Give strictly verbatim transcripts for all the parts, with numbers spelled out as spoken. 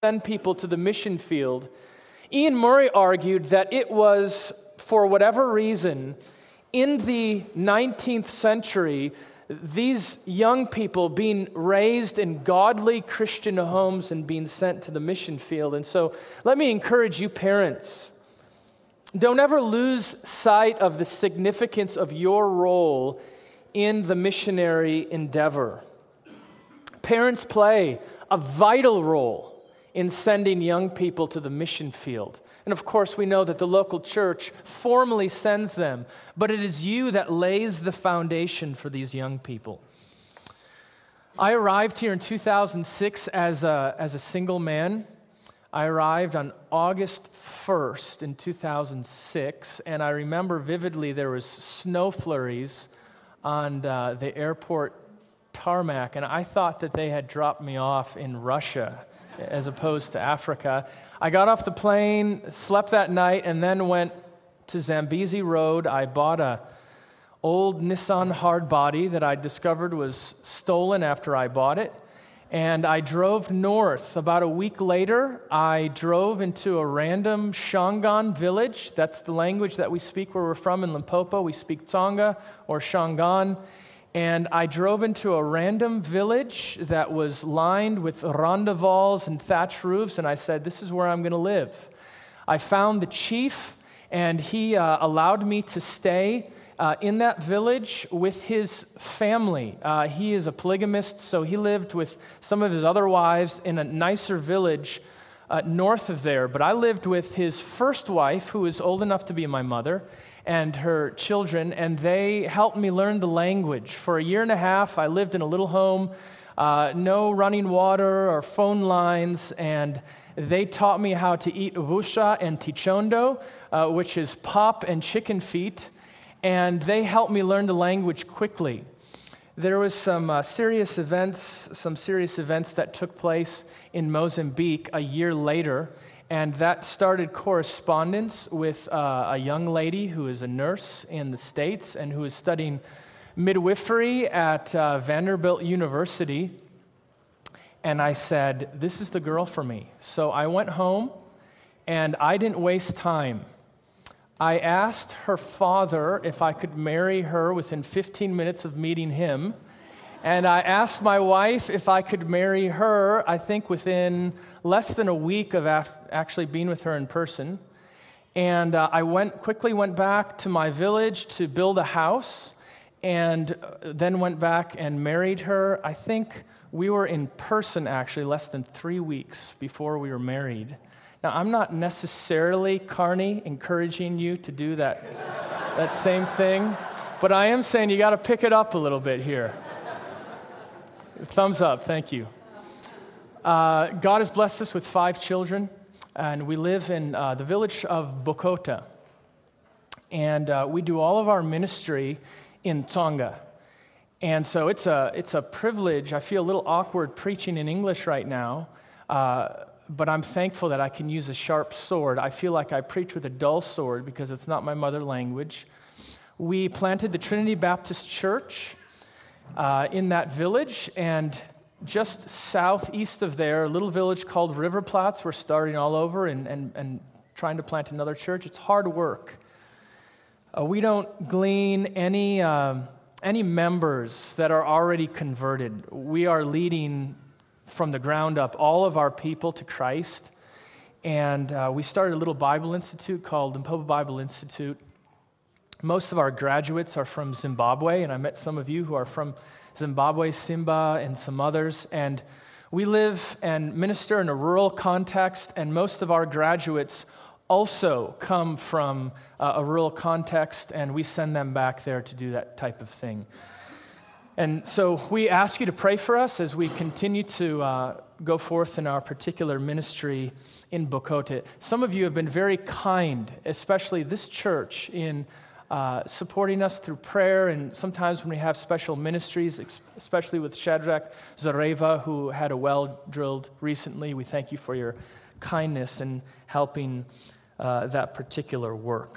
send people to the mission field, Ian Murray argued that it was, for whatever reason, in the nineteenth century, these young people being raised in godly Christian homes and being sent to the mission field. And so let me encourage you parents, don't ever lose sight of the significance of your role in the missionary endeavor. Parents play a vital role in sending young people to the mission field. And of course, we know that the local church formally sends them, but it is you that lays the foundation for these young people. I arrived here in two thousand six as a, as a single man. I arrived on August first in two thousand six, and I remember vividly there was snow flurries on uh, the airport tarmac, and I thought that they had dropped me off in Russia as opposed to Africa. I got off the plane, slept that night, and then went to Zambezi Road. I bought a old Nissan hardbody that I discovered was stolen after I bought it, and I drove north. About a week later, I drove into a random Shangaan village. That's the language that we speak where we're from in Limpopo. We speak Tsonga or Shangaan. And I drove into a random village that was lined with ronda walls and thatched roofs, and I said, this is where I'm going to live. I found the chief, and he uh, allowed me to stay uh, in that village with his family. Uh, he is a polygamist, so he lived with some of his other wives in a nicer village uh, north of there. But I lived with his first wife, who was old enough to be my mother, and her children, and they helped me learn the language. For a year and a half, I lived in a little home, uh, no running water or phone lines, and they taught me how to eat vusha and tichondo, uh, which is pop and chicken feet, and they helped me learn the language quickly. There was some uh, serious events, some serious events that took place in Mozambique a year later, and that started correspondence with uh, a young lady who is a nurse in the States and who is studying midwifery at uh, Vanderbilt University. And I said, this is the girl for me. So I went home, and I didn't waste time. I asked her father if I could marry her within fifteen minutes of meeting him. And I asked my wife if I could marry her, I think within less than a week of af- actually being with her in person. And uh, I went quickly went back to my village to build a house, and then went back and married her. I think we were in person actually less than three weeks before we were married. Now, I'm not necessarily, Carney, encouraging you to do that, that same thing, but I am saying you got to pick it up a little bit here. Thumbs up, thank you. Uh, God has blessed us with five children, and we live in uh, the village of Bokota. And uh, we do all of our ministry in Tsonga. And so it's a it's a privilege. I feel a little awkward preaching in English right now, uh, but I'm thankful that I can use a sharp sword. I feel like I preach with a dull sword because it's not my mother language. We planted the Trinity Baptist Church Uh, in that village, and just southeast of there, a little village called Riverplatz. We're starting all over and, and, and trying to plant another church. It's hard work. Uh, we don't glean any uh, any members that are already converted. We are leading from the ground up all of our people to Christ, and uh, we started a little Bible institute called Limpopo Bible Institute. Most of our graduates are from Zimbabwe, and I met some of you who are from Zimbabwe, Simba, and some others. And we live and minister in a rural context, and most of our graduates also come from uh, a rural context, and we send them back there to do that type of thing. And so we ask you to pray for us as we continue to uh, go forth in our particular ministry in Bokota. Some of you have been very kind, especially this church, in Uh, supporting us through prayer, and sometimes when we have special ministries, especially with Shadrach Zareva, who had a well drilled recently. We thank you for your kindness in helping uh, that particular work.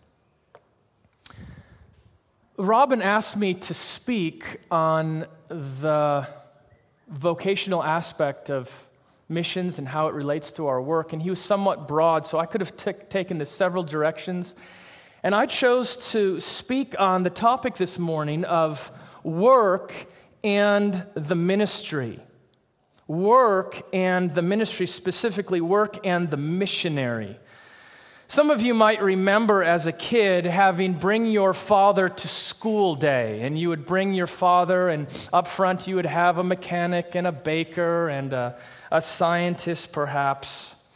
Robin asked me to speak on the vocational aspect of missions and how it relates to our work, and he was somewhat broad, so I could have t- taken this several directions. And I chose to speak on the topic this morning of work and the ministry. Work and the ministry, specifically work and the missionary. Some of you might remember as a kid having bring your father to school day, and you would bring your father, and up front you would have a mechanic and a baker and a, a scientist perhaps.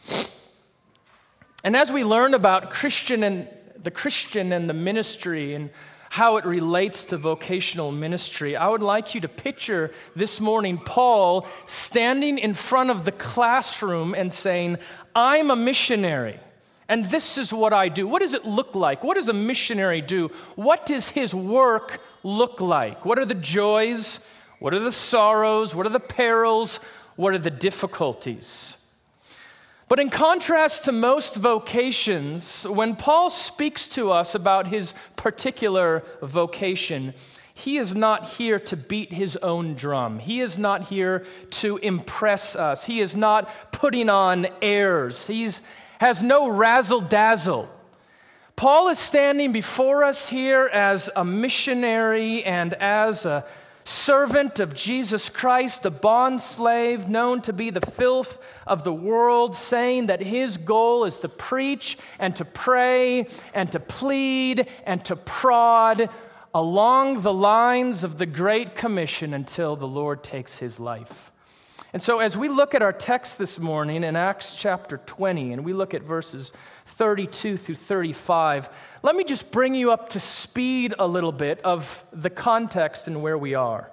And as we learn about Christian and the Christian and the ministry and how it relates to vocational ministry, I would like you to picture this morning Paul standing in front of the classroom and saying, "I'm a missionary. And this is what I do." What does it look like? What does a missionary do? What does his work look like? What are the joys? What are the sorrows? What are the perils? What are the difficulties? But in contrast to most vocations, when Paul speaks to us about his particular vocation, he is not here to beat his own drum. He is not here to impress us. He is not putting on airs. He's has no razzle-dazzle. Paul is standing before us here as a missionary and as a servant of Jesus Christ, a bond slave known to be the filth of the world, saying that his goal is to preach and to pray and to plead and to prod along the lines of the Great Commission until the Lord takes his life. And so as we look at our text this morning in Acts chapter twenty, and we look at verses thirty-two through thirty-five, let me just bring you up to speed a little bit of the context and where we are.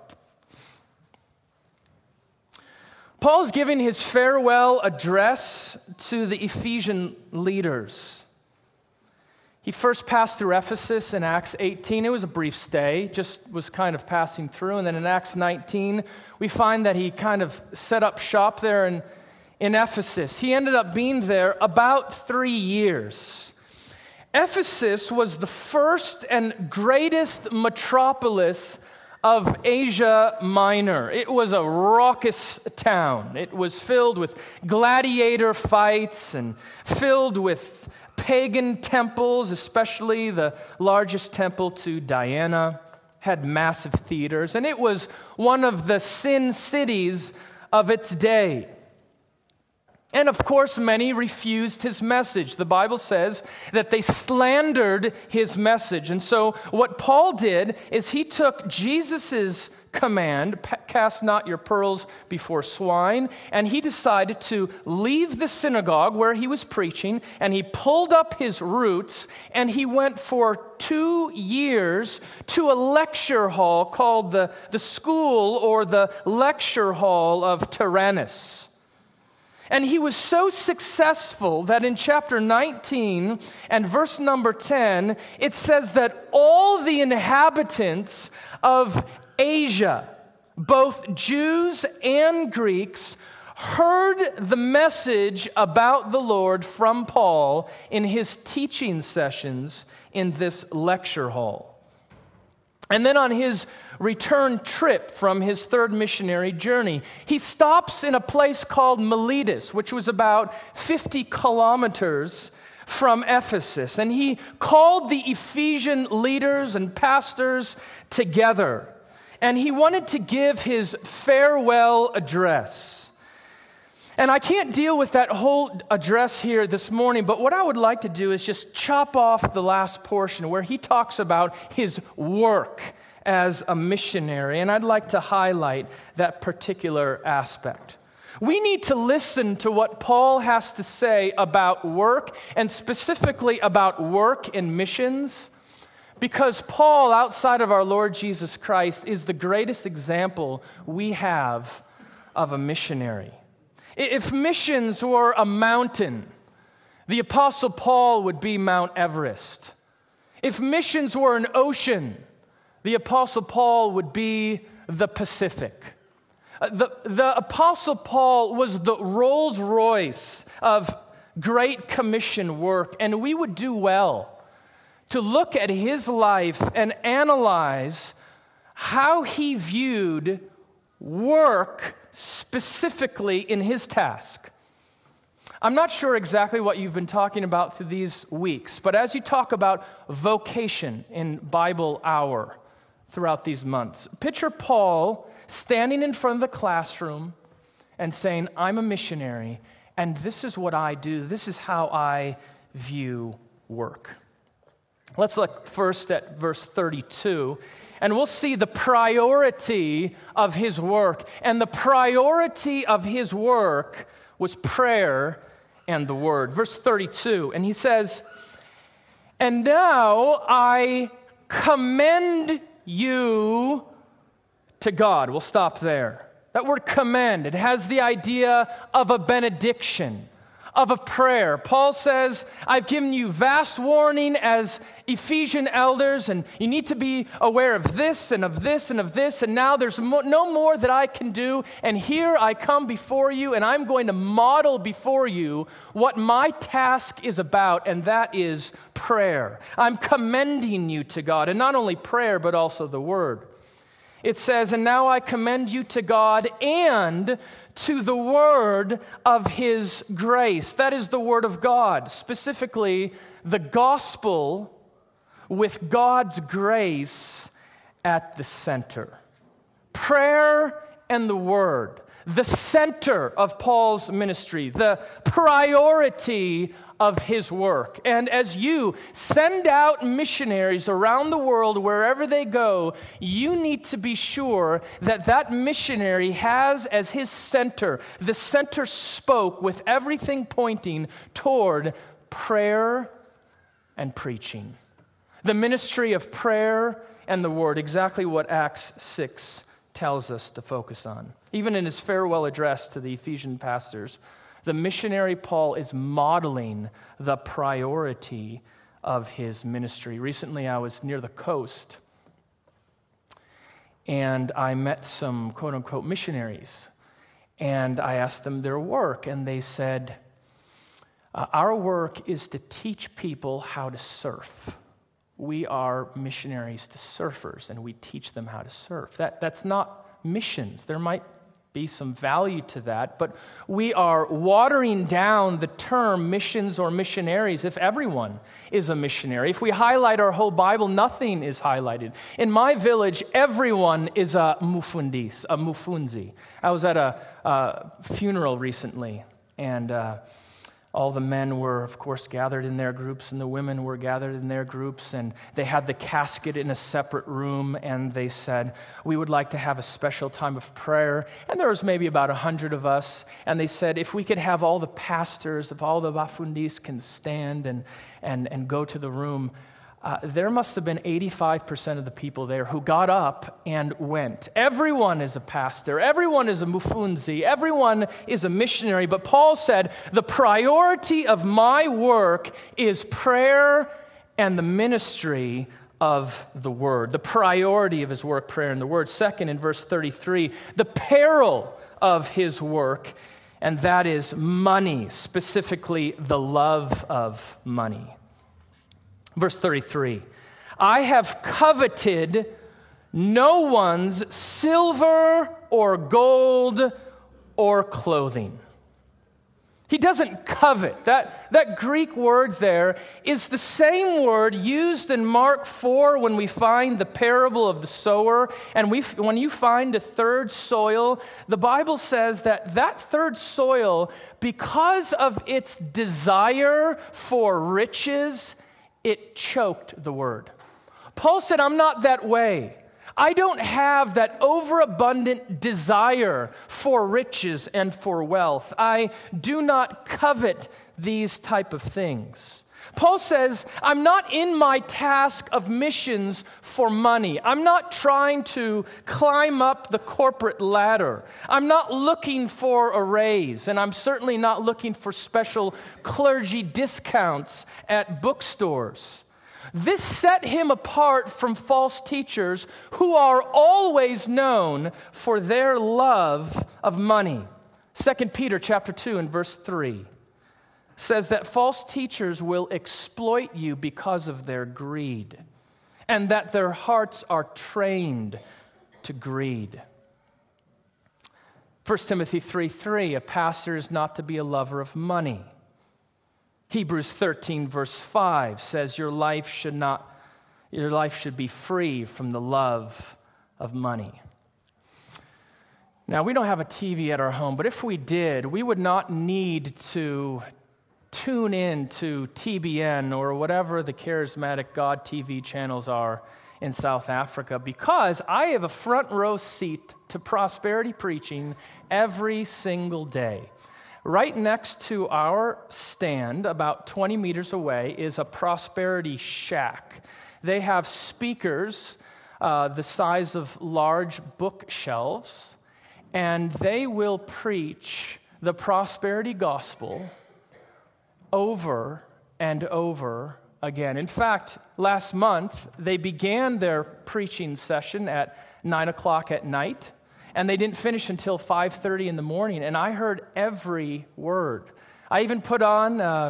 Paul's giving his farewell address to the Ephesian leaders. He first passed through Ephesus in Acts eighteen. It was a brief stay, just was kind of passing through. And then in Acts nineteen, we find that he kind of set up shop there in, in Ephesus. He ended up being there about three years. Ephesus was the first and greatest metropolis of Asia Minor. It was a raucous town. It was filled with gladiator fights and filled with pagan temples, especially the largest temple to Diana, had massive theaters, and it was one of the sin cities of its day. And of course, many refused his message. The Bible says that they slandered his message. And so what Paul did is he took Jesus' command, cast not your pearls before swine, and he decided to leave the synagogue where he was preaching, and he pulled up his roots, and he went for two years to a lecture hall called the, the school or the lecture hall of Tyrannus. And he was so successful that in chapter nineteen and verse number ten, it says that all the inhabitants of Asia, both Jews and Greeks, heard the message about the Lord from Paul in his teaching sessions in this lecture hall. And then on his return trip from his third missionary journey, he stops in a place called Miletus, which was about fifty kilometers from Ephesus. And he called the Ephesian leaders and pastors together. And he wanted to give his farewell address. And I can't deal with that whole address here this morning, but what I would like to do is just chop off the last portion where he talks about his work as a missionary, and I'd like to highlight that particular aspect. We need to listen to what Paul has to say about work, and specifically about work in missions, because Paul, outside of our Lord Jesus Christ, is the greatest example we have of a missionary. If missions were a mountain, the Apostle Paul would be Mount Everest. If missions were an ocean, the Apostle Paul would be the Pacific. The, the Apostle Paul was the Rolls Royce of Great Commission work, and we would do well to look at his life and analyze how he viewed work specifically in his task. I'm not sure exactly what you've been talking about through these weeks, but as you talk about vocation in Bible Hour throughout these months, picture Paul standing in front of the classroom and saying, I'm a missionary, and this is what I do. This is how I view work. Let's look first at verse thirty-two, and we'll see the priority of his work. And the priority of his work was prayer and the Word. Verse thirty-two, and he says, and now I commend you to God. We'll stop there. That word commend, it has the idea of a benediction, of a prayer. Paul says, I've given you vast warning as Ephesian elders, and you need to be aware of this and of this and of this, and now there's mo- no more that I can do, and here I come before you, and I'm going to model before you what my task is about, and that is prayer. I'm commending you to God, and not only prayer, but also the Word. It says, and now I commend you to God and to the word of His grace. That is the Word of God, specifically the gospel with God's grace at the center. Prayer and the Word, the center of Paul's ministry, the priority of his work. And as you send out missionaries around the world, wherever they go, you need to be sure that that missionary has as his center, the center spoke with everything pointing toward prayer and preaching. The ministry of prayer and the Word, exactly what Acts six tells us to focus on. Even in his farewell address to the Ephesian pastors, the missionary Paul is modeling the priority of his ministry. Recently, I was near the coast, and I met some quote-unquote missionaries, and I asked them their work, and they said, uh, our work is to teach people how to surf. We are missionaries to surfers, and we teach them how to surf. That, that's not missions. There might be some value to that, but we are watering down the term missions or missionaries if everyone is a missionary. If we highlight our whole Bible, nothing is highlighted. In my village, everyone is a mufundis, a mufunzi. I was at a, a funeral recently, and uh, all the men were, of course, gathered in their groups, and the women were gathered in their groups, and they had the casket in a separate room, and they said, we would like to have a special time of prayer. And there was maybe about a hundred of us, and they said, if we could have all the pastors, if all the bafundis can stand and, and, and go to the room, Uh, there must have been eighty-five percent of the people there who got up and went. Everyone is a pastor. Everyone is a mufunzi. Everyone is a missionary. But Paul said, the priority of my work is prayer and the ministry of the Word. The priority of his work, prayer and the Word. Second, in verse thirty-three, the peril of his work, and that is money, specifically the love of money. Verse thirty-three, I have coveted no one's silver or gold or clothing. He doesn't covet. That, that Greek word there is the same word used in Mark four when we find the parable of the sower. And we, when you find a third soil, the Bible says that that third soil, because of its desire for riches, it choked the word. Paul said, I'm not that way. I don't have that overabundant desire for riches and for wealth. I do not covet these type of things. Paul says, I'm not in my task of missions for money. I'm not trying to climb up the corporate ladder. I'm not looking for a raise, and I'm certainly not looking for special clergy discounts at bookstores. This set him apart from false teachers who are always known for their love of money. Second Peter chapter two and verse three says that false teachers will exploit you because of their greed, and that their hearts are trained to greed. First Timothy three three, a pastor is not to be a lover of money. Hebrews thirteen verse five says your life should not, your life should be free from the love of money. Now, we don't have a T V at our home, but if we did, we would not need to tune in to T B N or whatever the charismatic God T V channels are in South Africa, because I have a front row seat to prosperity preaching every single day. Right next to our stand, about twenty meters away, is a prosperity shack. They have speakers uh, the size of large bookshelves, and they will preach the prosperity gospel over and over again. In fact, last month, they began their preaching session at nine o'clock at night, and they didn't finish until five thirty in the morning, and I heard every word. I even put on uh,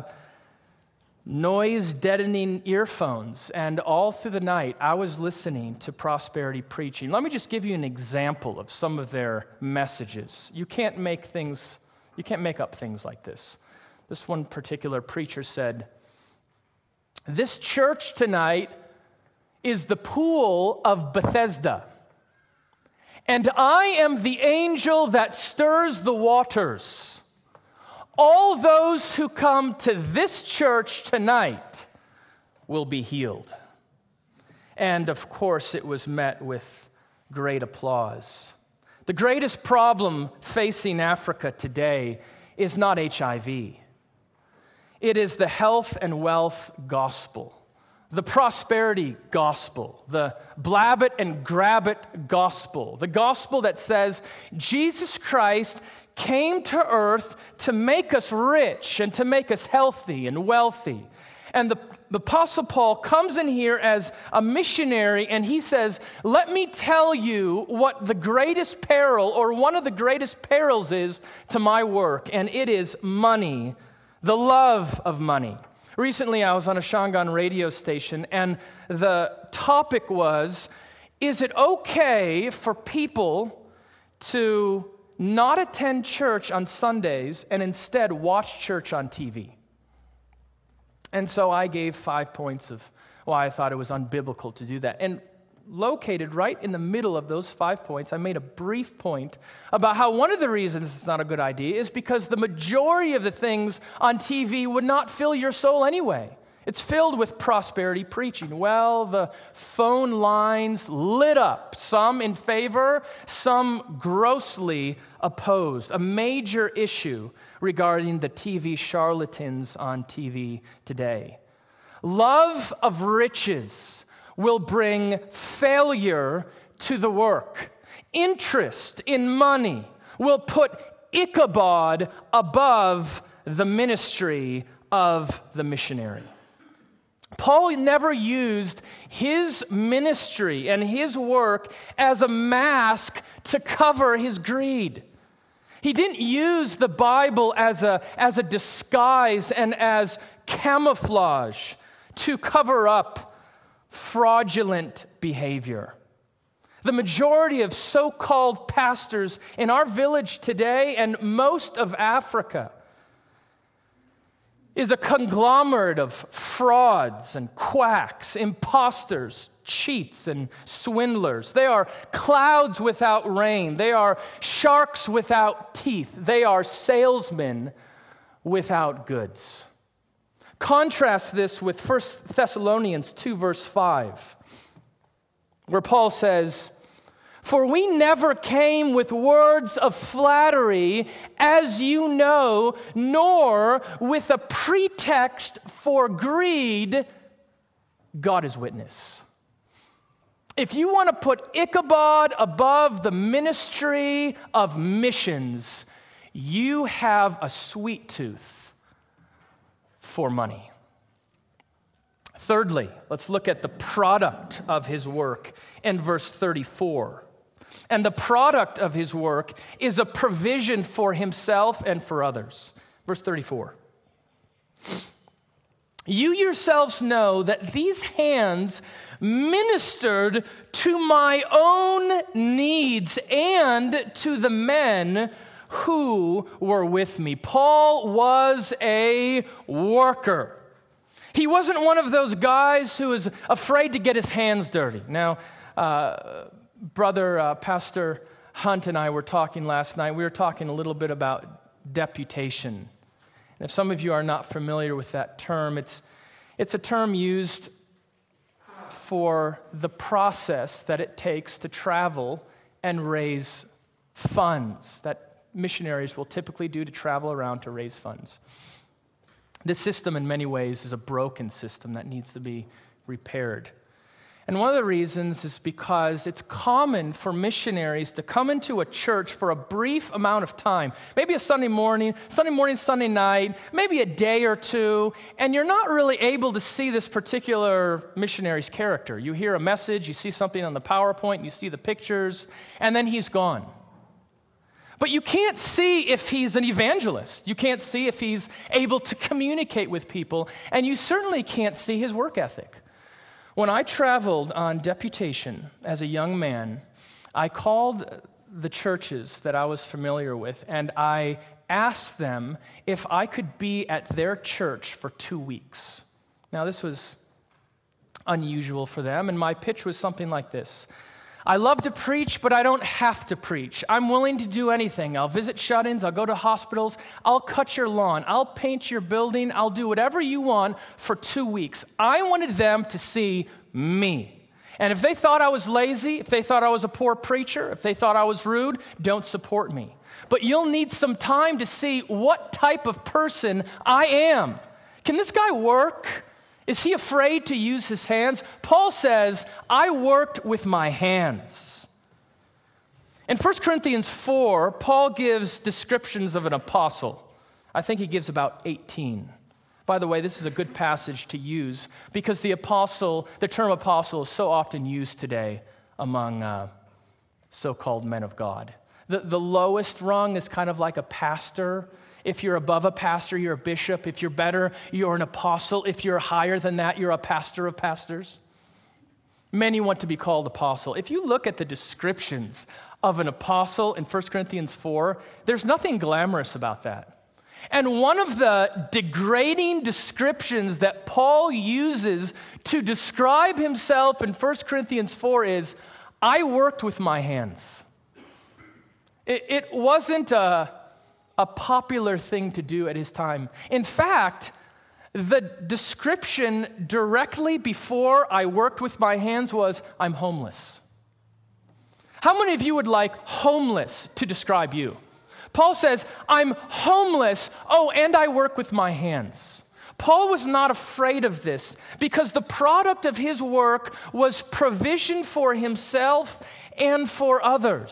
noise-deadening earphones, and all through the night, I was listening to prosperity preaching. Let me just give you an example of some of their messages. You can't make things, you can't make up things like this. This one particular preacher said, "This church tonight is the pool of Bethesda, and I am the angel that stirs the waters. All those who come to this church tonight will be healed." And of course, it was met with great applause. The greatest problem facing Africa today is not H I V. It is the health and wealth gospel, the prosperity gospel, the blab it and grab it gospel, the gospel that says Jesus Christ came to earth to make us rich and to make us healthy and wealthy. And the, the Apostle Paul comes in here as a missionary, and he says, let me tell you what the greatest peril, or one of the greatest perils is to my work, and it is money. The love of money. Recently, I was on a Shangaan radio station, and the topic was, is it okay for people to not attend church on Sundays and instead watch church on T V? And so I gave five points of why I thought it was unbiblical to do that. And located right in the middle of those five points, I made a brief point about how one of the reasons it's not a good idea is because the majority of the things on T V would not fill your soul anyway. It's filled with prosperity preaching. Well, the phone lines lit up, some in favor, some grossly opposed. A major issue regarding the T V charlatans on T V today. Love of riches will bring failure to the work. Interest in money will put Ichabod above the ministry of the missionary. Paul never used his ministry and his work as a mask to cover his greed. He didn't use the Bible as a, as a disguise and as camouflage to cover up fraudulent behavior. The majority of so-called pastors in our village today and most of Africa is a conglomerate of frauds and quacks, imposters, cheats and swindlers. They are clouds without rain. They are sharks without teeth. They are salesmen without goods. Contrast this with First Thessalonians two, verse five, where Paul says, "For we never came with words of flattery, as you know, nor with a pretext for greed. God is witness." If you want to put Ichabod above the ministry of missions, you have a sweet tooth for money. Thirdly, let's look at the product of his work in verse thirty-four. And the product of his work is a provision for himself and for others. Verse thirty-four. You yourselves know that these hands ministered to my own needs and to the men who were with me. Paul was a worker. He wasn't one of those guys who was afraid to get his hands dirty. Now, uh, brother uh, Pastor Hunt and I were talking last night. We were talking a little bit about deputation. And if some of you are not familiar with that term, it's it's a term used for the process that it takes to travel and raise funds that missionaries will typically do to travel around to raise funds. This system, in many ways, is a broken system that needs to be repaired. And one of the reasons is because it's common for missionaries to come into a church for a brief amount of time, maybe a Sunday morning, Sunday morning, Sunday night, maybe a day or two, and you're not really able to see this particular missionary's character. You hear a message, you see something on the PowerPoint, you see the pictures, and then he's gone. But you can't see if he's an evangelist. You can't see if he's able to communicate with people. And you certainly can't see his work ethic. When I traveled on deputation as a young man, I called the churches that I was familiar with, and I asked them if I could be at their church for two weeks. Now, this was unusual for them, and my pitch was something like this. I love to preach, but I don't have to preach. I'm willing to do anything. I'll visit shut-ins. I'll go to hospitals. I'll cut your lawn. I'll paint your building. I'll do whatever you want for two weeks. I wanted them to see me. And if they thought I was lazy, if they thought I was a poor preacher, if they thought I was rude, don't support me. But you'll need some time to see what type of person I am. Can this guy work? Is he afraid to use his hands? Paul says, I worked with my hands. In First Corinthians four, Paul gives descriptions of an apostle. I think he gives about eighteen. By the way, this is a good passage to use because the apostle, the term apostle is so often used today among uh, so-called men of God. The, the lowest rung is kind of like a pastor. If you're above a pastor, you're a bishop. If you're better, you're an apostle. If you're higher than that, you're a pastor of pastors. Many want to be called apostle. If you look at the descriptions of an apostle in First Corinthians four, there's nothing glamorous about that. And one of the degrading descriptions that Paul uses to describe himself in First Corinthians four is, I worked with my hands. It, it wasn't a... a popular thing to do at his time. In fact, the description directly before I worked with my hands was, I'm homeless. How many of you would like homeless to describe you? Paul says, I'm homeless. Oh, and I work with my hands. Paul was not afraid of this because the product of his work was provision for himself and for others.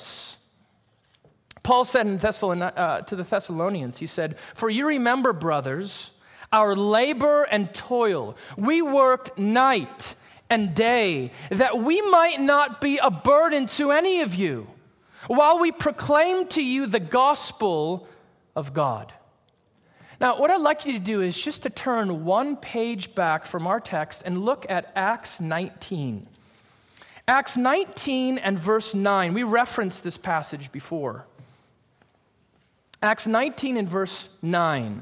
Paul said in Thessalon- uh, to the Thessalonians, he said, for you remember, brothers, our labor and toil. We worked night and day, that we might not be a burden to any of you, while we proclaim to you the gospel of God. Now, what I'd like you to do is just to turn one page back from our text and look at Acts nineteen. Acts nineteen and verse nine. We referenced this passage before. Acts nineteen and verse nine.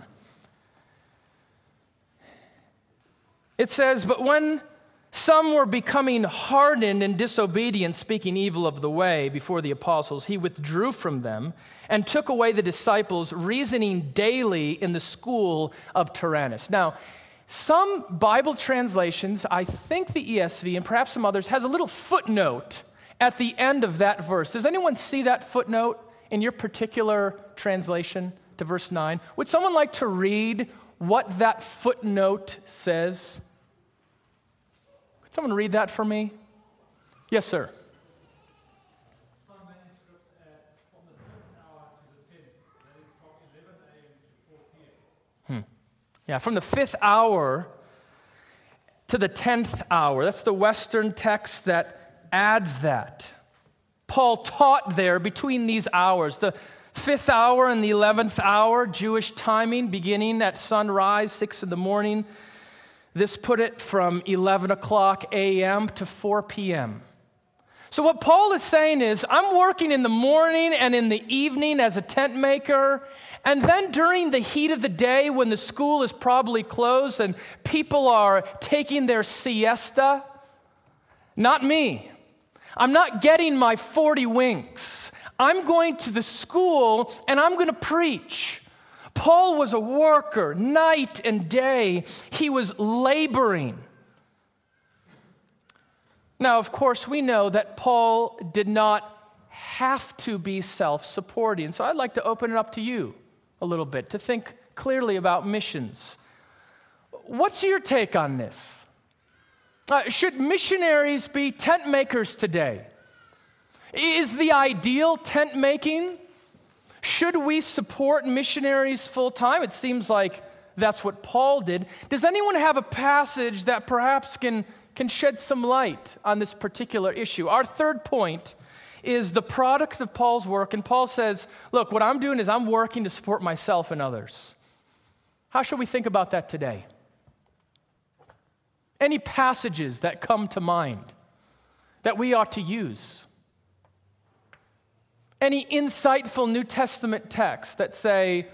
It says, but when some were becoming hardened and disobedient, speaking evil of the way before the apostles, he withdrew from them and took away the disciples, reasoning daily in the school of Tyrannus. Now, some Bible translations, I think the E S V and perhaps some others, has a little footnote at the end of that verse. Does anyone see that footnote in your particular translation to verse nine? Would someone like to read what that footnote says? Could someone read that for me? Yes, sir. Some manuscripts add from the fifth hour to the tenth. That is from eleven a.m. to four p.m. Hmm. Yeah, from the fifth hour to the tenth hour. That's the Western text that adds that. Paul taught there between these hours, the fifth hour and the eleventh hour, Jewish timing, beginning at sunrise, six in the morning. This put it from eleven o'clock a.m. to four p.m. So what Paul is saying is, I'm working in the morning and in the evening as a tent maker, and then during the heat of the day when the school is probably closed and people are taking their siesta, not me. I'm not getting my forty winks. I'm going to the school and I'm going to preach. Paul was a worker night and day. He was laboring. Now, of course, we know that Paul did not have to be self-supporting. So I'd like to open it up to you a little bit to think clearly about missions. What's your take on this? Uh, should missionaries be tent makers today? Is the ideal tent making? Should we support missionaries full time? It seems like that's what Paul did. Does anyone have a passage that perhaps can can shed some light on this particular issue? Our third point is the product of Paul's work. And Paul says, look, what I'm doing is I'm working to support myself and others. How should we think about that today? Any passages that come to mind that we ought to use? Any insightful New Testament texts that say,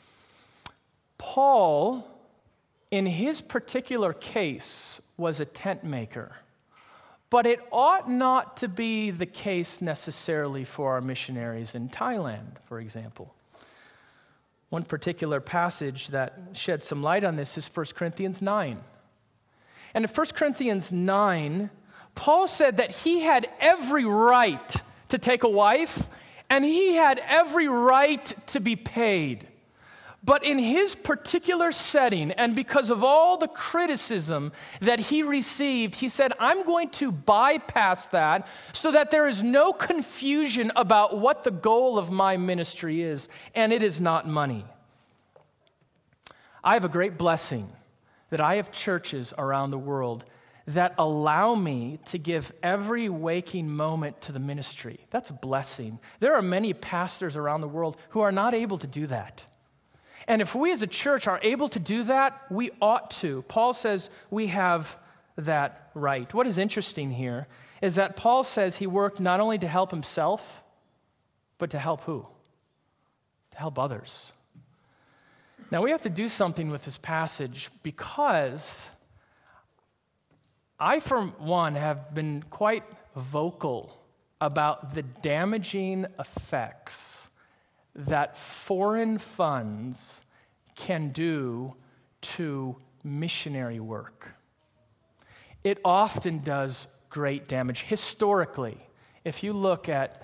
Paul, in his particular case, was a tent maker, but it ought not to be the case necessarily for our missionaries in Thailand, for example. One particular passage that sheds some light on this is First Corinthians nine. And in First Corinthians nine, Paul said that he had every right to take a wife, and he had every right to be paid. But in his particular setting, and because of all the criticism that he received, he said, I'm going to bypass that so that there is no confusion about what the goal of my ministry is, and it is not money. I have a great blessing that I have churches around the world that allow me to give every waking moment to the ministry. That's a blessing. There are many pastors around the world who are not able to do that. And if we as a church are able to do that, we ought to. Paul says we have that right. What is interesting here is that Paul says he worked not only to help himself, but to help who? To help others. Now we have to do something with this passage because I, for one, have been quite vocal about the damaging effects that foreign funds can do to missionary work. It often does great damage. Historically, if you look at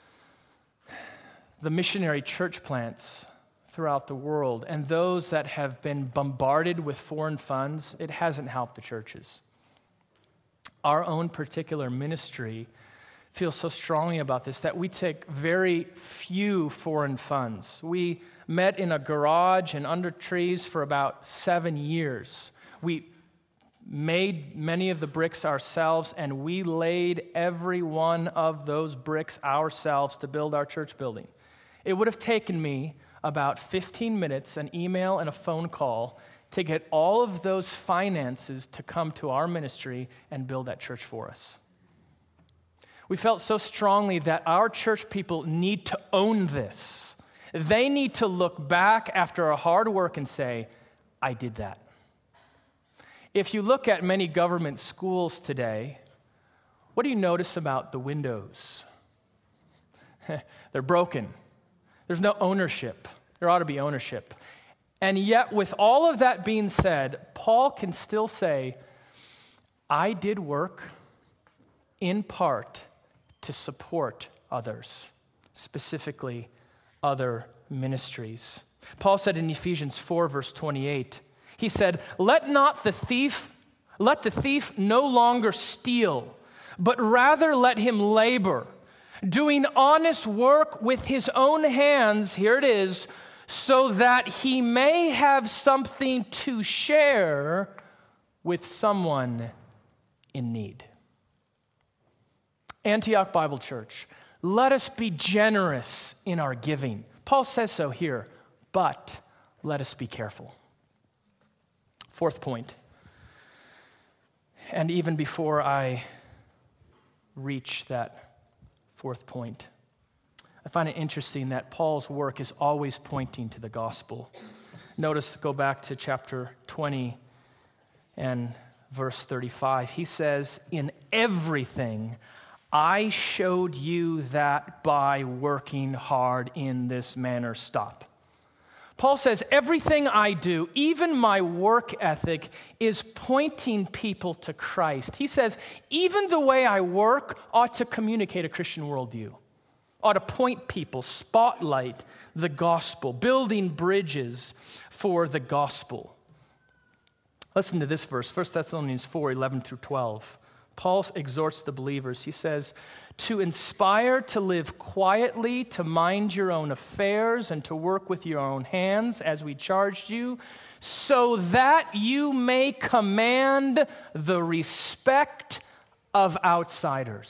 the missionary church plants throughout the world and those that have been bombarded with foreign funds, it hasn't helped the churches. Our own particular ministry feel so strongly about this that we take very few foreign funds. We met in a garage and under trees for about seven years. We made many of the bricks ourselves, and we laid every one of those bricks ourselves to build our church building. It would have taken me about fifteen minutes, an email and a phone call, to get all of those finances to come to our ministry and build that church for us. We felt so strongly that our church people need to own this. They need to look back after our hard work and say, I did that. If you look at many government schools today, what do you notice about the windows? They're broken. There's no ownership. There ought to be ownership. And yet, with all of that being said, Paul can still say, I did work in part to support others, specifically other ministries. Paul said in Ephesians four, verse twenty-eight, he said, Let not the thief, let the thief no longer steal, but rather let him labor, doing honest work with his own hands, here it is, so that he may have something to share with someone in need. Antioch Bible Church, let us be generous in our giving. Paul says so here, but let us be careful. Fourth point, and even before I reach that fourth point. I find it interesting that Paul's work is always pointing to the gospel. Notice, go back to chapter twenty and verse thirty-five. He says, "In everything I showed you that by working hard in this manner." Stop. Paul says, everything I do, even my work ethic, is pointing people to Christ. He says, even the way I work ought to communicate a Christian worldview, ought to point people, spotlight the gospel, building bridges for the gospel. Listen to this verse, First Thessalonians four, eleven through twelve. Paul exhorts the believers. He says, to inspire to live quietly, to mind your own affairs, and to work with your own hands as we charged you, so that you may command the respect of outsiders.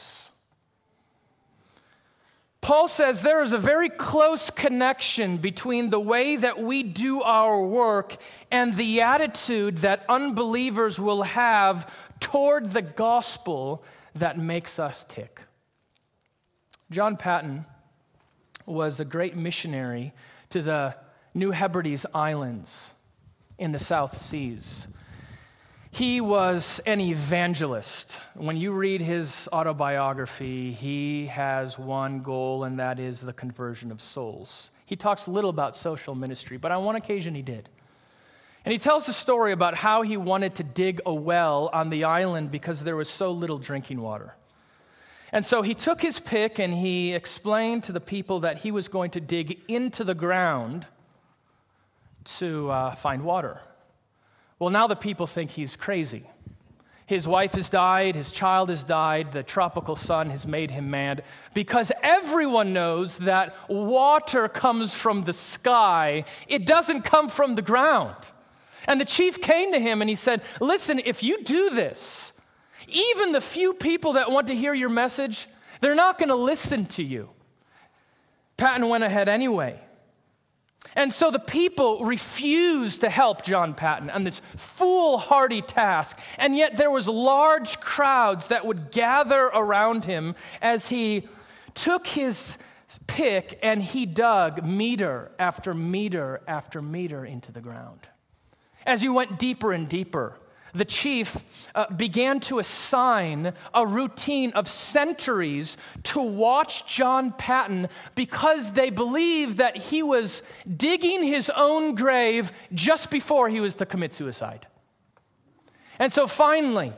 Paul says there is a very close connection between the way that we do our work and the attitude that unbelievers will have toward the gospel that makes us tick. John Paton was a great missionary to the New Hebrides Islands in the South Seas. He was an evangelist. When you read his autobiography, he has one goal, and that is the conversion of souls. He talks little about social ministry, but on one occasion he did. And he tells a story about how he wanted to dig a well on the island because there was so little drinking water. And so he took his pick and he explained to the people that he was going to dig into the ground to uh, find water. Well, now the people think he's crazy. His wife has died, his child has died, the tropical sun has made him mad, because everyone knows that water comes from the sky. It doesn't come from the ground. And the chief came to him and he said, listen, if you do this, even the few people that want to hear your message, they're not going to listen to you. Paton went ahead anyway. And so the people refused to help John Paton on this foolhardy task. And yet there was large crowds that would gather around him as he took his pick and he dug meter after meter after meter into the ground. As he went deeper and deeper, the chief uh, began to assign a routine of centuries to watch John Paton because they believed that he was digging his own grave just before he was to commit suicide. And so finally,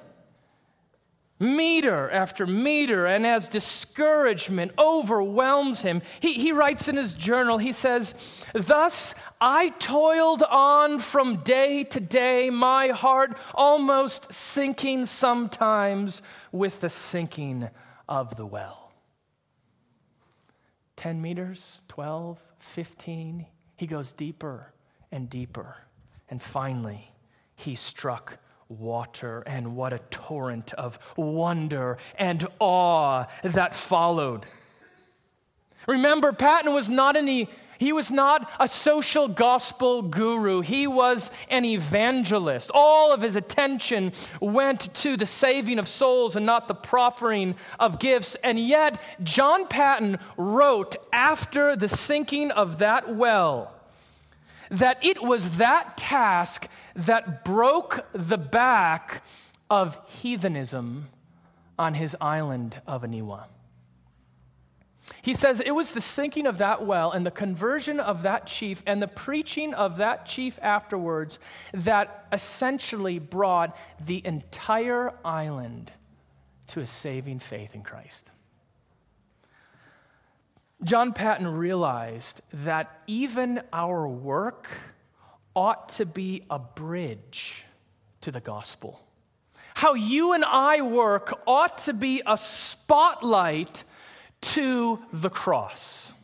meter after meter, and as discouragement overwhelms him, he, he writes in his journal, he says, thus I toiled on from day to day, my heart almost sinking sometimes with the sinking of the well. Ten meters, twelve, fifteen, he goes deeper and deeper, and finally he struck water, and what a torrent of wonder and awe that followed. Remember, Paton was not any, he was not a social gospel guru. He was an evangelist. All of his attention went to the saving of souls and not the proffering of gifts. And yet, John Paton wrote after the sinking of that well that it was that task that broke the back of heathenism on his island of Aniwa. He says it was the sinking of that well and the conversion of that chief and the preaching of that chief afterwards that essentially brought the entire island to a saving faith in Christ. John Paton realized that even our work ought to be a bridge to the gospel. How you and I work ought to be a spotlight to the cross.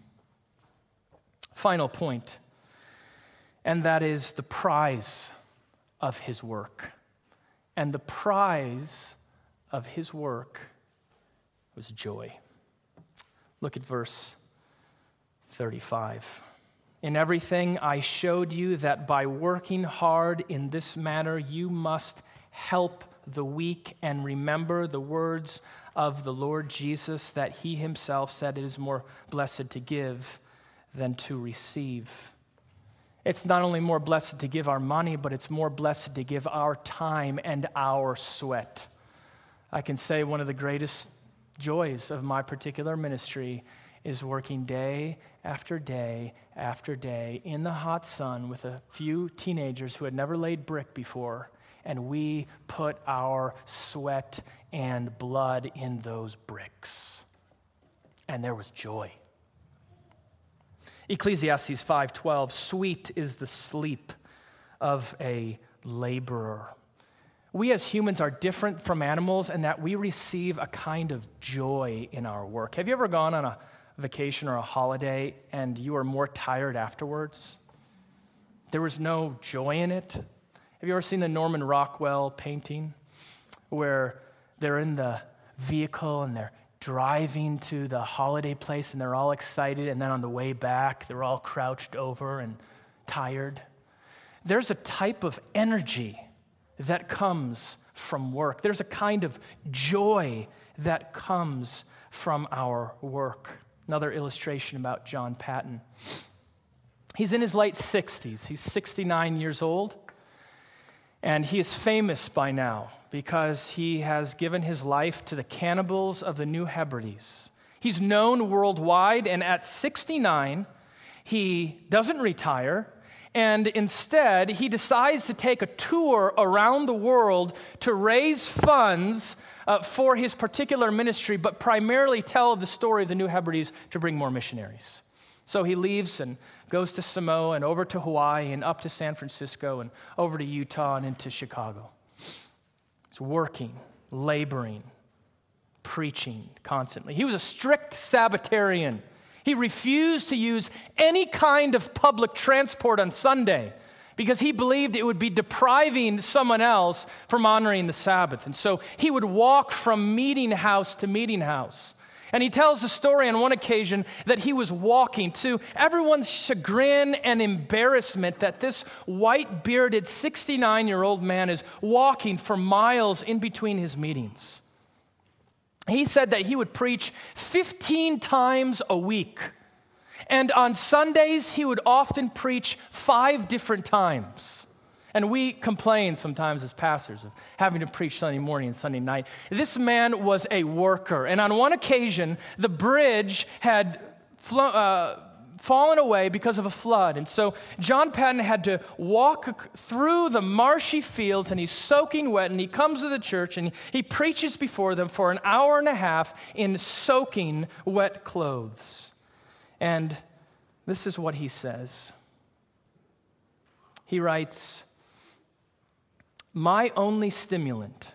Final point, and that is the prize of his work. And the prize of his work was joy. Look at verse thirty-five. In everything I showed you that by working hard in this manner you must help the weak and remember the words of the Lord Jesus that he himself said it is more blessed to give than to receive. It's not only more blessed to give our money, but it's more blessed to give our time and our sweat. I can say one of the greatest joys of my particular ministry is working day after day after day in the hot sun with a few teenagers who had never laid brick before, and we put our sweat and blood in those bricks. And there was joy. Ecclesiastes five twelve, sweet is the sleep of a laborer. We as humans are different from animals in that we receive a kind of joy in our work. Have you ever gone on a vacation or a holiday and you are more tired afterwards? There was no joy in it. Have you ever seen the Norman Rockwell painting where they're in the vehicle and they're driving to the holiday place and they're all excited, and then on the way back they're all crouched over and tired? There's a type of energy that comes from work. There's a kind of joy that comes from our work. Another illustration about John Paton. He's in his late sixties. He's sixty-nine years old. And he is famous by now because he has given his life to the cannibals of the New Hebrides. He's known worldwide, and at sixty-nine, he doesn't retire, and instead he decides to take a tour around the world to raise funds uh, for his particular ministry, but primarily tell the story of the New Hebrides to bring more missionaries. So he leaves and goes to Samoa and over to Hawaii and up to San Francisco and over to Utah and into Chicago. He's working, laboring, preaching constantly. He was a strict Sabbatarian. He refused to use any kind of public transport on Sunday because he believed it would be depriving someone else from honoring the Sabbath. And so he would walk from meeting house to meeting house. And he tells a story on one occasion that he was walking, to everyone's chagrin and embarrassment, that this white-bearded sixty-nine-year-old man is walking for miles in between his meetings. He said that he would preach fifteen times a week. And on Sundays, he would often preach five different times. And we complain sometimes as pastors of having to preach Sunday morning and Sunday night. This man was a worker. And on one occasion, the bridge had flo- uh, fallen away because of a flood. And so John Paton had to walk through the marshy fields, and he's soaking wet, and he comes to the church, and he preaches before them for an hour and a half in soaking wet clothes. And this is what he says. He writes, "My only stimulant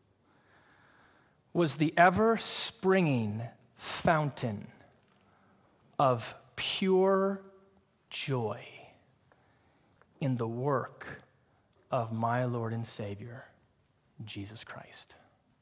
was the ever-springing fountain of pure joy in the work of my Lord and Savior, Jesus Christ."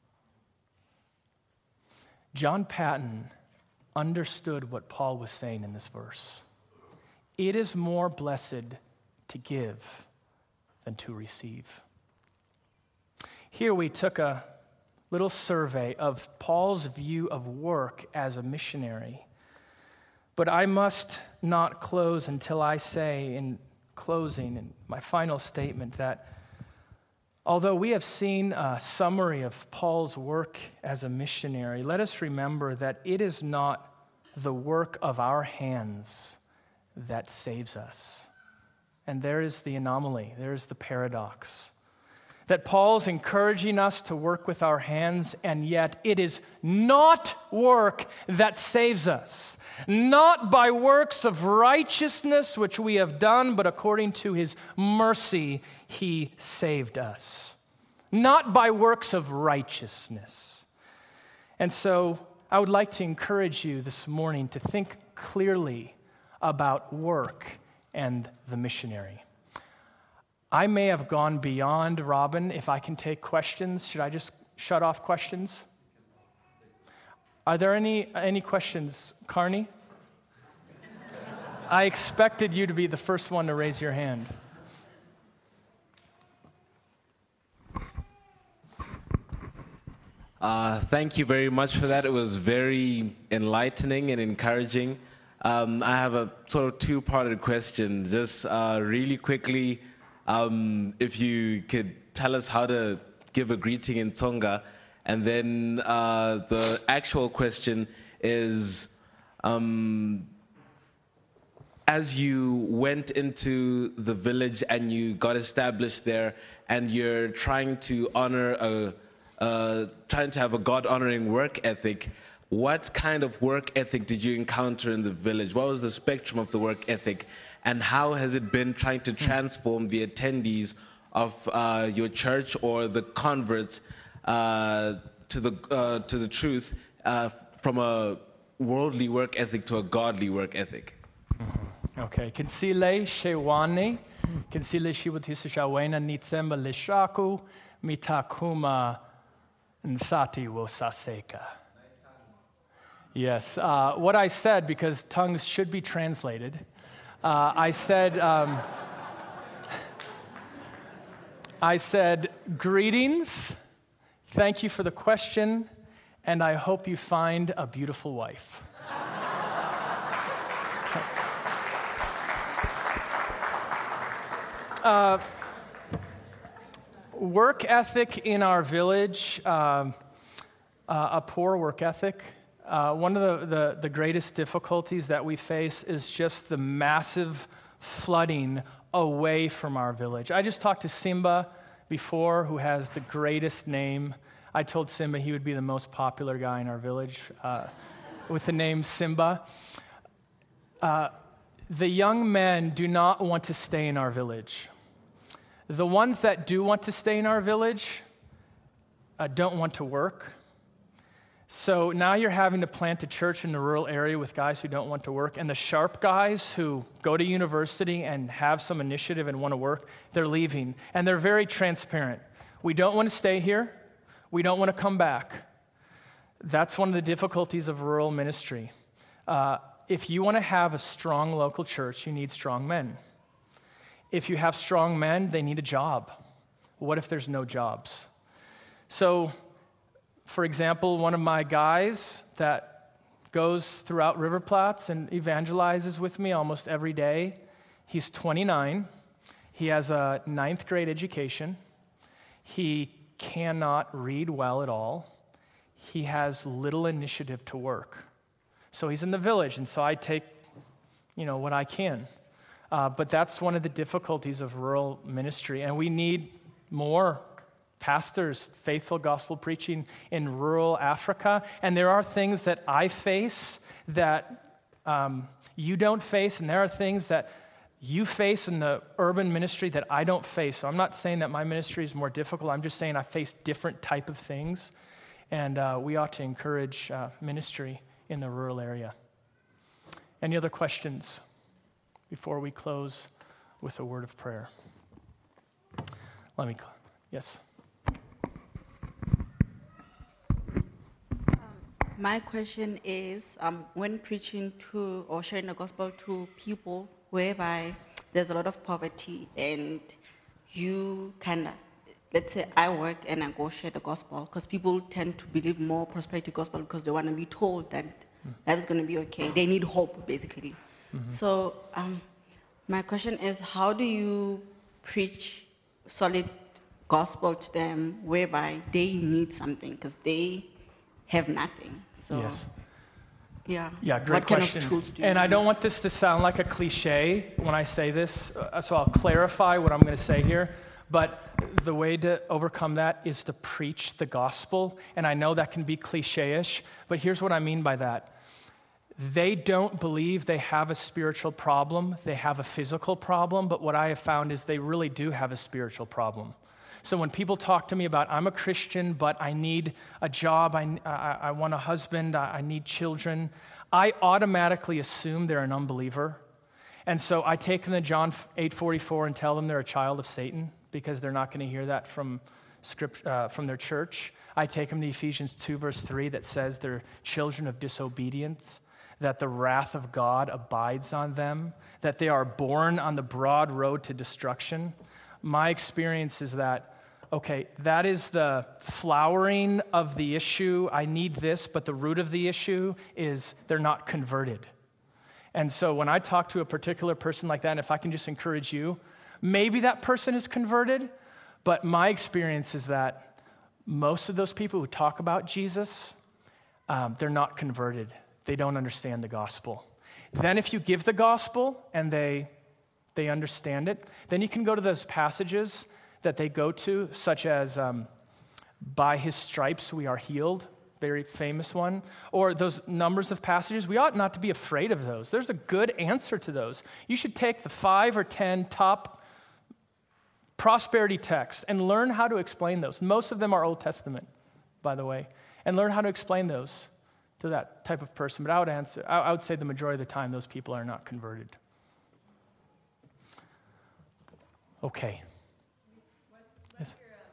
John Paton understood what Paul was saying in this verse. It is more blessed to give than to receive. Here we took a little survey of Paul's view of work as a missionary. But I must not close until I say in closing, in my final statement, that although we have seen a summary of Paul's work as a missionary, let us remember that it is not the work of our hands that saves us. And there is the anomaly, there is the paradox. That Paul's encouraging us to work with our hands, and yet it is not work that saves us. Not by works of righteousness which we have done, but according to his mercy he saved us. Not by works of righteousness. And so I would like to encourage you this morning to think clearly about work and the missionary. I may have gone beyond, Robin. If I can take questions, should I just shut off questions? Are there any any questions, Carney? I expected you to be the first one to raise your hand. Uh, thank you very much for that. It was very enlightening and encouraging. Um, I have a sort of two-parted question. Just uh, really quickly, um, if you could tell us how to give a greeting in Tsonga. And then uh, the actual question is, um, as you went into the village and you got established there and you're trying to honor a Uh, trying to have a God-honoring work ethic, what kind of work ethic did you encounter in the village? What was the spectrum of the work ethic? And how has it been trying to transform the attendees of uh, your church or the converts uh, to the uh, to the truth uh, from a worldly work ethic to a godly work ethic? Okay. Kinsile shewani, kinsile shiwatisa shawena nitsemba lishaku mitakuma nsati wo saseka. Yes. Uh, what I said, because tongues should be translated, uh, I said, um, I said, greetings. Thank you for the question, and I hope you find a beautiful wife. uh, work ethic in our village, um, uh, a poor work ethic. Uh, one of the, the, the greatest difficulties that we face is just the massive flooding away from our village. I just talked to Simba before, who has the greatest name. I told Simba he would be the most popular guy in our village uh, with the name Simba. Uh, the young men do not want to stay in our village. The ones that do want to stay in our village uh, don't want to work. So now you're having to plant a church in the rural area with guys who don't want to work. And the sharp guys who go to university and have some initiative and want to work, they're leaving. And they're very transparent. We don't want to stay here. We don't want to come back. That's one of the difficulties of rural ministry. Uh, if you want to have a strong local church, you need strong men. If you have strong men, they need a job. What if there's no jobs? So, for example, one of my guys that goes throughout River Platts and evangelizes with me almost every day, he's twenty-nine. He has a ninth grade education. He cannot read well at all. He has little initiative to work. So he's in the village, and so I take, you know, what I can. Uh, but that's one of the difficulties of rural ministry, and we need more pastors, faithful gospel preaching in rural Africa. And there are things that I face that um, you don't face, and there are things that you face in the urban ministry that I don't face. So I'm not saying that my ministry is more difficult. I'm just saying I face different type of things, and uh, we ought to encourage uh, ministry in the rural area. Any other questions before we close with a word of prayer? Let me, yes. My question is, um, when preaching to or sharing the gospel to people whereby there's a lot of poverty and you kind of, let's say I work and I go share the gospel, because people tend to believe more prosperity gospel because they want to be told that mm. that is going to be okay. They need hope, basically. Mm-hmm. So um, my question is, how do you preach solid gospel to them whereby they need something because they have nothing? So, yes. Yeah. Yeah, great what question. Kind of tools do you and I use? don't want this to sound like a cliche when I say this, uh, so I'll clarify what I'm going to say here. But the way to overcome that is to preach the gospel. And I know that can be cliche-ish, but here's what I mean by that. They don't believe they have a spiritual problem. They have a physical problem. But what I have found is they really do have a spiritual problem. So when people talk to me about, I'm a Christian, but I need a job, I, I, I want a husband, I, I need children, I automatically assume they're an unbeliever. And so I take them to John eight forty-four and tell them they're a child of Satan, because they're not going to hear that from script, uh, from their church. I take them to Ephesians two, verse three, that says they're children of disobedience, that the wrath of God abides on them, that they are born on the broad road to destruction. My experience is that okay, that is the flowering of the issue. I need this, but the root of the issue is they're not converted. And so when I talk to a particular person like that, and if I can just encourage you, maybe that person is converted, but my experience is that most of those people who talk about Jesus, um, they're not converted. They don't understand the gospel. Then if you give the gospel and they they understand it, then you can go to those passages that they go to, such as um, by his stripes we are healed, very famous one, or those numbers of passages. We ought not to be afraid of those. There's a good answer to those. You should take the five or ten top prosperity texts and learn how to explain those. Most of them are Old Testament, by the way, and learn how to explain those to that type of person. But I would answer, I would say the majority of the time those people are not converted. Okay. Yes.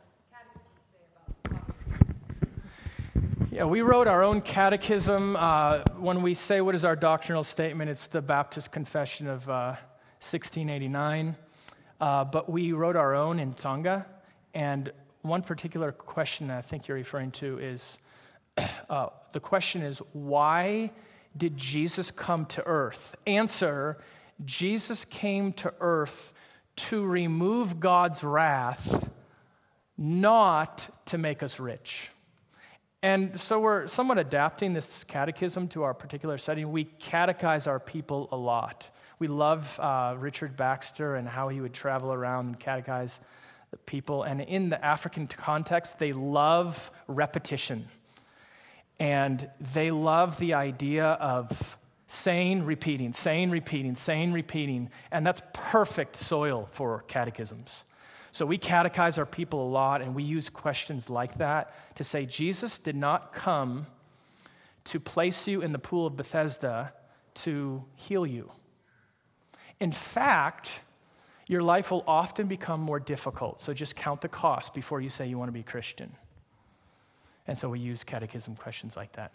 Yeah, we wrote our own catechism. Uh, when we say what is our doctrinal statement, it's the Baptist Confession of uh, sixteen eighty-nine. Uh, but we wrote our own in Tsonga. And one particular question I think you're referring to is, uh, the question is, why did Jesus come to earth? Answer, Jesus came to earth to remove God's wrath, not to make us rich. And so we're somewhat adapting this catechism to our particular setting. We catechize our people a lot. We love uh, Richard Baxter and how he would travel around and catechize the people. And in the African context, they love repetition. And they love the idea of saying, repeating, saying, repeating, saying, repeating. And that's perfect soil for catechisms. So we catechize our people a lot, and we use questions like that to say, Jesus did not come to place you in the pool of Bethesda to heal you. In fact, your life will often become more difficult. So just count the cost before you say you want to be Christian. And so we use catechism questions like that.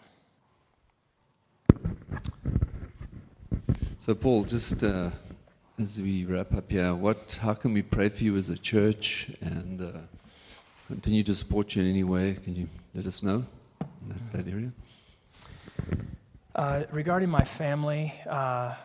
So Paul, just uh, as we wrap up here, what, how can we pray for you as a church and uh, continue to support you in any way? Can you let us know in that, that area? Uh, regarding my family, uh,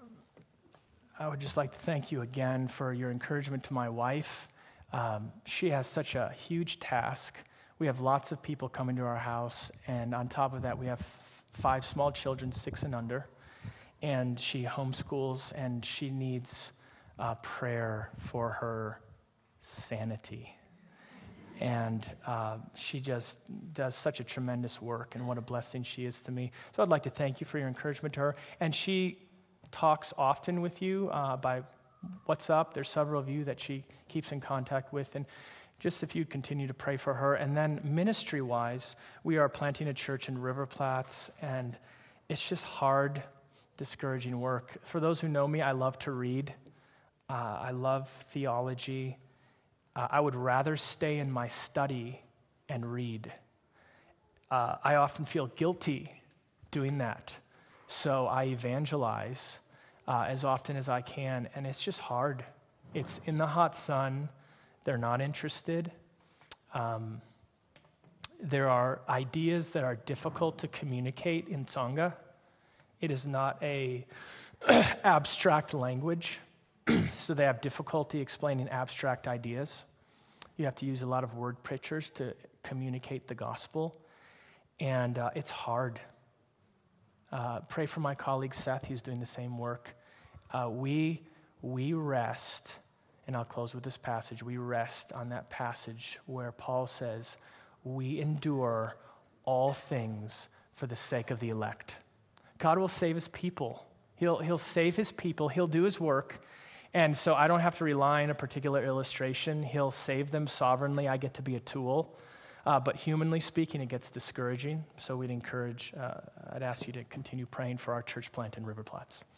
I would just like to thank you again for your encouragement to my wife. Um, she has such a huge task. We have lots of people coming to our house, and on top of that, we have f- five small children, six and under. And she homeschools, and she needs uh, prayer for her sanity. And uh, she just does such a tremendous work, and what a blessing she is to me. So I'd like to thank you for your encouragement to her. And she talks often with you uh, by WhatsApp. There's several of you that she keeps in contact with. And just if you continue to pray for her. And then ministry-wise, we are planting a church in River Platts, and it's just hard, discouraging work. For those who know me, I love to read. Uh, I love theology. Uh, I would rather stay in my study and read. Uh, I often feel guilty doing that. So I evangelize uh, as often as I can, and it's just hard. It's in the hot sun. They're not interested. Um, there are ideas that are difficult to communicate in Tsonga. It is not a abstract language, so they have difficulty explaining abstract ideas. You have to use a lot of word pictures to communicate the gospel, and uh, it's hard. Uh, pray for my colleague Seth; he's doing the same work. Uh, we we rest, and I'll close with this passage. We rest on that passage where Paul says, "We endure all things for the sake of the elect." God will save his people. He'll he'll save his people. He'll do his work. And so I don't have to rely on a particular illustration. He'll save them sovereignly. I get to be a tool. Uh, but humanly speaking, it gets discouraging. So we'd encourage, uh, I'd ask you to continue praying for our church plant in River Platts.